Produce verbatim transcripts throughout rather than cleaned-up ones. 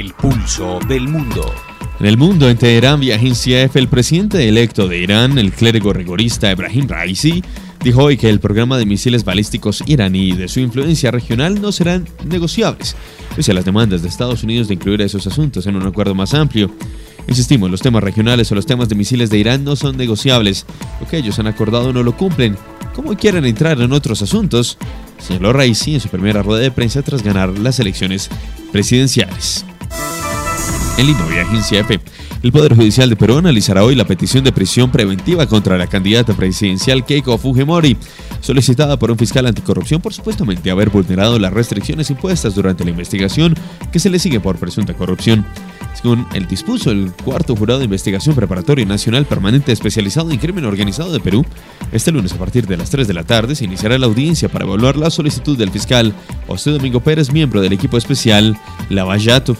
El pulso del mundo. En el mundo, en Teherán, vía agencia F, el presidente electo de Irán, el clérigo rigorista Ebrahim Raisi, dijo hoy que el programa de misiles balísticos iraní y de su influencia regional no serán negociables, pese a las demandas de Estados Unidos de incluir esos asuntos en un acuerdo más amplio. Insistimos, los temas regionales o los temas de misiles de Irán no son negociables. Lo que ellos han acordado no lo cumplen. ¿Cómo quieren entrar en otros asuntos?, señaló Raisi en su primera rueda de prensa tras ganar las elecciones presidenciales. En Lima, vía agencia F, el Poder Judicial de Perú analizará hoy la petición de prisión preventiva contra la candidata presidencial Keiko Fujimori, solicitada por un fiscal anticorrupción por supuestamente haber vulnerado las restricciones impuestas durante la investigación que se le sigue por presunta corrupción. Según el dispuso el cuarto jurado de investigación preparatorio nacional permanente especializado en crimen organizado de Perú, este lunes a partir de las tres de la tarde se iniciará la audiencia para evaluar la solicitud del fiscal José Domingo Pérez, miembro del equipo especial Lavallato.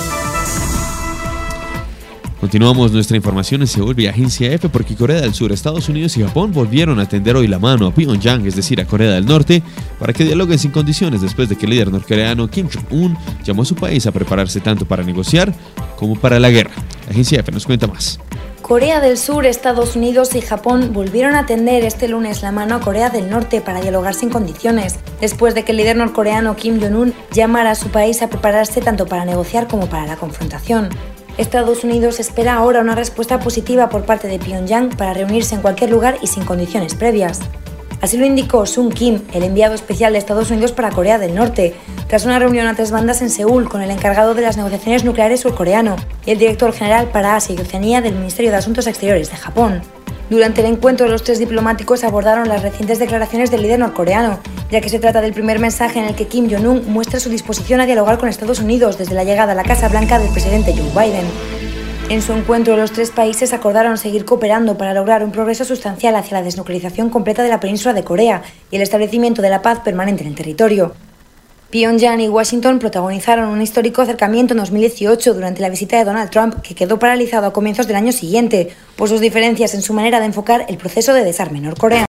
Continuamos nuestra información en Seúl vía agencia F porque Corea del Sur, Estados Unidos y Japón volvieron a tender hoy la mano a Pyongyang, es decir, a Corea del Norte, para que dialoguen sin condiciones después de que el líder norcoreano Kim Jong-un llamó a su país a prepararse tanto para negociar como para la guerra. La agencia F nos cuenta más. Corea del Sur, Estados Unidos y Japón volvieron a tender este lunes la mano a Corea del Norte para dialogar sin condiciones, después de que el líder norcoreano Kim Jong-un llamara a su país a prepararse tanto para negociar como para la confrontación. Estados Unidos espera ahora una respuesta positiva por parte de Pyongyang para reunirse en cualquier lugar y sin condiciones previas. Así lo indicó Sung Kim, el enviado especial de Estados Unidos para Corea del Norte, tras una reunión a tres bandas en Seúl con el encargado de las negociaciones nucleares surcoreano y el director general para Asia y Oceanía del Ministerio de Asuntos Exteriores de Japón. Durante el encuentro, los tres diplomáticos abordaron las recientes declaraciones del líder norcoreano, ya que se trata del primer mensaje en el que Kim Jong-un muestra su disposición a dialogar con Estados Unidos desde la llegada a la Casa Blanca del presidente Joe Biden. En su encuentro, los tres países acordaron seguir cooperando para lograr un progreso sustancial hacia la desnuclearización completa de la península de Corea y el establecimiento de la paz permanente en el territorio. Pyongyang y Washington protagonizaron un histórico acercamiento en dos mil dieciocho durante la visita de Donald Trump, que quedó paralizado a comienzos del año siguiente por sus diferencias en su manera de enfocar el proceso de desarme norcoreano.